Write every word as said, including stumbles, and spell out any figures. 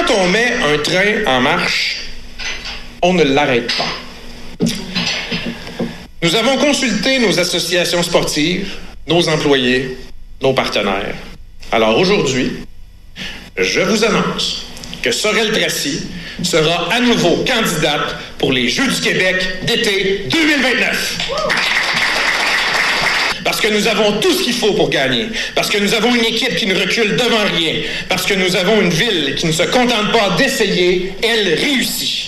quand on met un train en marche, on ne l'arrête pas. Nous avons consulté nos associations sportives, nos employés, nos partenaires. Alors aujourd'hui, je vous annonce que Sorel Tracy sera à nouveau candidate pour les Jeux du Québec d'été deux mille vingt-neuf. Parce que nous avons tout ce qu'il faut pour gagner. Parce que nous avons une équipe qui ne recule devant rien. Parce que nous avons une ville qui ne se contente pas d'essayer, elle réussit.